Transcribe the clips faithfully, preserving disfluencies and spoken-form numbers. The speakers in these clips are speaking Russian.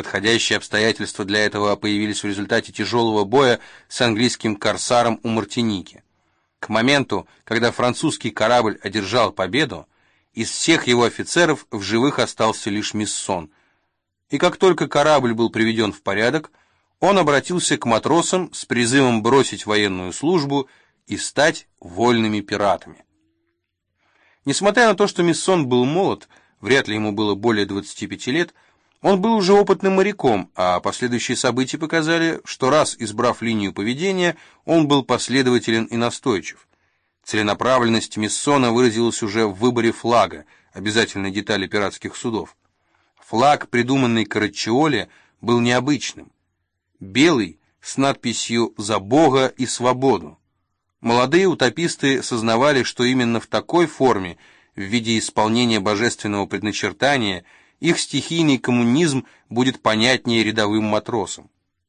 Подходящие обстоятельства для этого появились в результате тяжелого боя с английским корсаром у Мартиники. К моменту, когда французский корабль одержал победу, из всех его офицеров в живых остался лишь Миссон, и как только корабль был приведен в порядок, он обратился к матросам с призывом бросить военную службу и стать вольными пиратами. Несмотря на то, что Миссон был молод, вряд ли ему было более двадцати пяти лет, он был уже опытным моряком, а последующие события показали, что раз избрав линию поведения, он был последователен и настойчив. Целенаправленность Миссона выразилась уже в выборе флага, обязательной детали пиратских судов. Флаг, придуманный Карачиоли, был необычным. Белый, с надписью «За Бога и свободу». Молодые утописты сознавали, что именно в такой форме, в виде исполнения божественного предначертания, их стихийный коммунизм будет понятнее рядовым матросам.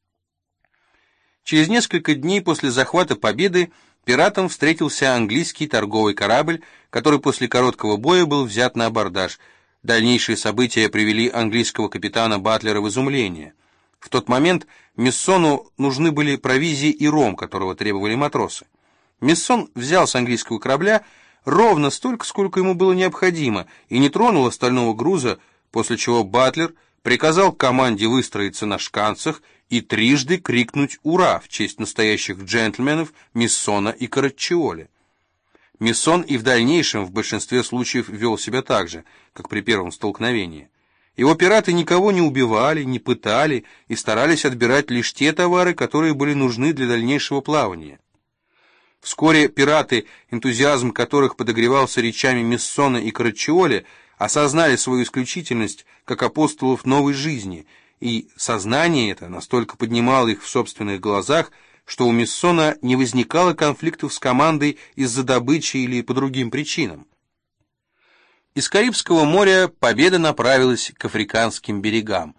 Через несколько дней после захвата победы пиратам встретился английский торговый корабль, который после короткого боя был взят на абордаж. Дальнейшие события привели английского капитана Батлера в изумление. В тот момент Миссону нужны были провизии и ром, которого требовали матросы. Миссон взял с английского корабля ровно столько, сколько ему было необходимо, и не тронул остального груза, после чего Батлер приказал команде выстроиться на шканцах и трижды крикнуть «Ура!» в честь настоящих джентльменов Миссона и Карачиоли. Миссон и в дальнейшем в большинстве случаев вел себя так же, как при первом столкновении. Его пираты никого не убивали, не пытали и старались отбирать лишь те товары, которые были нужны для дальнейшего плавания. Вскоре пираты, энтузиазм которых подогревался речами Миссона и Карачиоли, осознали свою исключительность как апостолов новой жизни, и сознание это настолько поднимало их в собственных глазах, что у Миссона не возникало конфликтов с командой из-за добычи или по другим причинам. Из Карибского моря победа направилась к африканским берегам.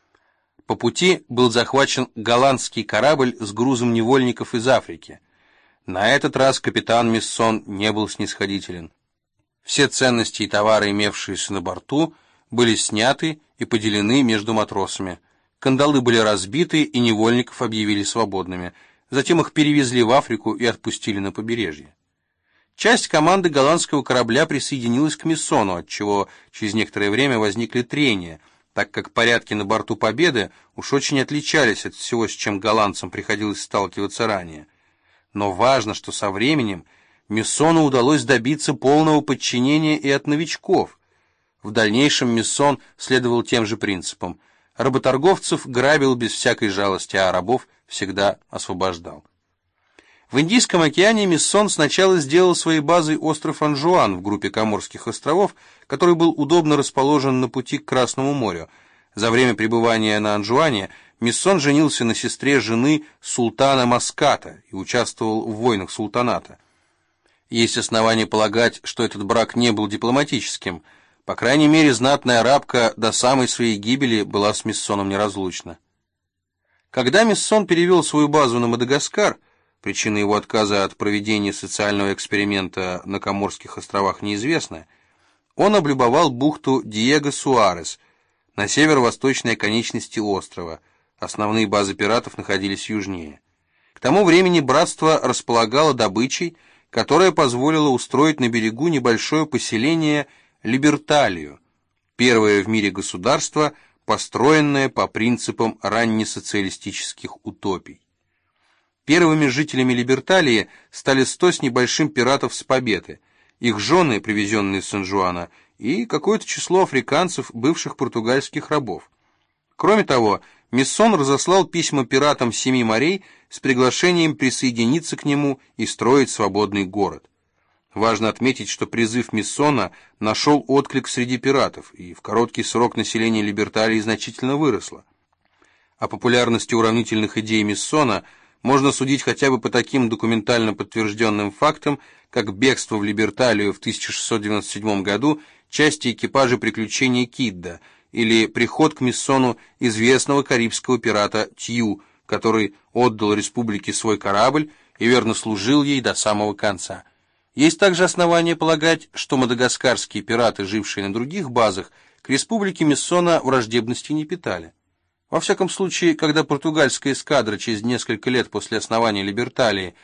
По пути был захвачен голландский корабль с грузом невольников из Африки. На этот раз капитан Миссон не был снисходителен. Все ценности и товары, имевшиеся на борту, были сняты и поделены между матросами. Кандалы были разбиты, и невольников объявили свободными. Затем их перевезли в Африку и отпустили на побережье. Часть команды голландского корабля присоединилась к Миссону, отчего через некоторое время возникли трения, так как порядки на борту Победы уж очень отличались от всего, с чем голландцам приходилось сталкиваться ранее. Но важно, что со временем Миссону удалось добиться полного подчинения и от новичков. В дальнейшем Миссон следовал тем же принципам. Работорговцев грабил без всякой жалости, а рабов всегда освобождал. В Индийском океане Миссон сначала сделал своей базой остров Анжуан в группе Коморских островов, который был удобно расположен на пути к Красному морю. За время пребывания на Анжуане Миссон женился на сестре жены султана Маската и участвовал в войнах султаната. Есть основания полагать, что этот брак не был дипломатическим. По крайней мере, знатная арабка до самой своей гибели была с Миссоном неразлучна. Когда Миссон перевел свою базу на Мадагаскар, причина его отказа от проведения социального эксперимента на Коморских островах неизвестна, он облюбовал бухту Диего-Суарес на северо-восточной оконечности острова. Основные базы пиратов находились южнее. К тому времени братство располагало добычей, которая позволила устроить на берегу небольшое поселение Либерталию, первое в мире государство, построенное по принципам раннесоциалистических утопий. Первыми жителями Либерталии стали сто с небольшим пиратов с Победы, их жены, привезенные с Сан-Жуана, и какое-то число африканцев, бывших португальских рабов. Кроме того, Миссон разослал письма пиратам Семи морей с приглашением присоединиться к нему и строить свободный город. Важно отметить, что призыв Миссона нашел отклик среди пиратов, и в короткий срок население Либерталии значительно выросло. О популярности уравнительных идей Миссона можно судить хотя бы по таким документально подтвержденным фактам, как бегство в Либерталию в тысяча шестьсот девяносто седьмом году части экипажа «Приключения Кидда» или приход к Миссону известного карибского пирата Тью, который отдал республике свой корабль и верно служил ей до самого конца. Есть также основания полагать, что мадагаскарские пираты, жившие на других базах, к республике Миссона враждебности не питали. Во всяком случае, когда португальская эскадра через несколько лет после основания Либерталии